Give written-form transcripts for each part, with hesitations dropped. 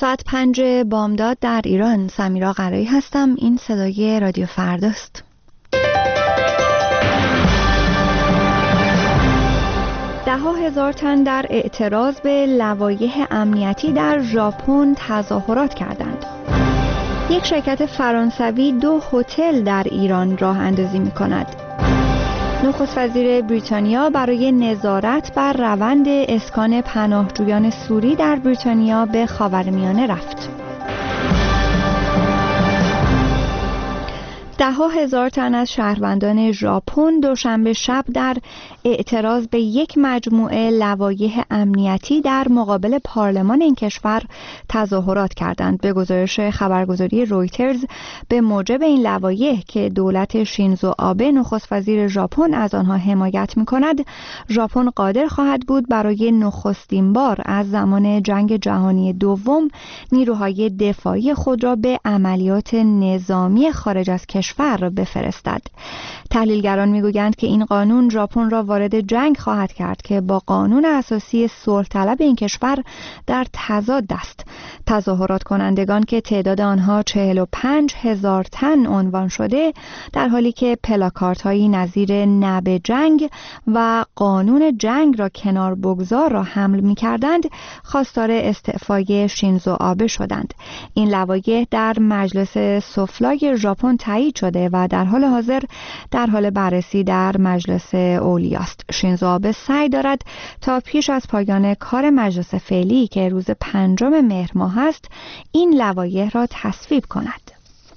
ساعت 5 بامداد در ایران. سمیرا قرایی هستم. این صدای رادیو فرداست. ده‌ها هزار تن در اعتراض به لوایح امنیتی در ژاپن تظاهرات کردند. یک شرکت فرانسوی 2 هتل در ایران راه اندازی می‌کند. نخست وزیر بریتانیا برای نظارت بر روند اسکان پناهجویان سوری در بریتانیا به خاورمیانه رفت. ده‌ها هزار تن از شهروندان ژاپن دوشنبه شب در اعتراض به یک مجموعه لوایح امنیتی در مقابل پارلمان این کشور تظاهرات کردند. به گزارش خبرگزاری رویترز، به موجب این لوایح که دولت شینزو آبه نخست وزیر ژاپن از آنها حمایت می‌کند، ژاپن قادر خواهد بود برای نخستین بار از زمان جنگ جهانی دوم نیروهای دفاعی خود را به عملیات نظامی خارج از کشور بفرستد. تحلیلگران میگویند که این قانون ژاپن را وارد جنگ خواهد کرد که با قانون اساسی صلح طلب این کشور در تضاد است. تظاهرات کنندگان که تعداد آنها 45,000 تن عنوان شده، در حالی که پلاکاردهایی نظیر نه به جنگ و قانون جنگ را کنار بگذار را حمل می‌کردند، خواستار استعفای شینزو آبه شدند. این لوایح در مجلس سفلای ژاپن تایید شده و در حال حاضر در حال بررسی در مجلس اولیاست. شینزو آبه سعی دارد تا پیش از پایان کار مجلس فعلی که روز 5 مهر ماه است، این لوایح را تصویب کند.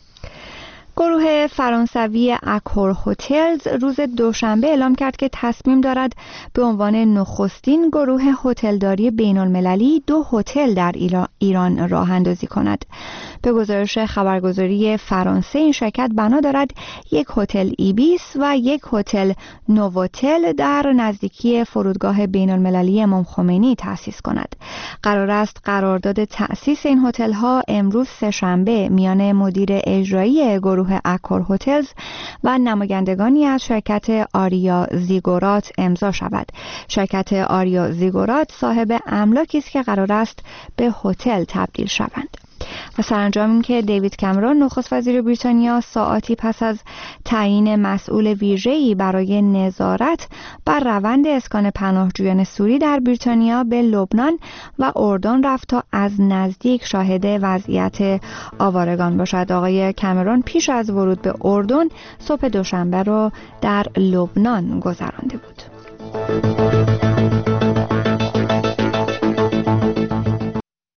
گروه فرانسوی اکور هتلز روز دوشنبه اعلام کرد که تصمیم دارد به عنوان نخستین گروه هتلداری بین‌المللی 2 هتل در ایران راه اندازی کند. به گزارش خبرگزاری فرانسه، این شرکت بنا دارد یک هتل ایبیس و یک هتل نووتل در نزدیکی فرودگاه بین‌المللی امام خمینی تأسیس کند. قرار است قرارداد تأسیس این هتل‌ها امروز سه‌شنبه میان مدیر اجرایی گروه اکور هتلز و نمایندگانی از شرکت آریا زیگورات امضا شود. شرکت آریا زیگورات صاحب املاکی است که قرار است به هتل تبدیل شوند. و سرانجام این که دیوید کامرون نخست وزیر بریتانیا ساعاتی پس از تعیین مسئول ویژه‌ای برای نظارت بر روند اسکان پناهجویان سوری در بریتانیا به لبنان و اردن رفت تا از نزدیک شاهد وضعیت آوارگان باشد. آقای کامرون پیش از ورود به اردن صبح دوشنبه را در لبنان گذرانده بود.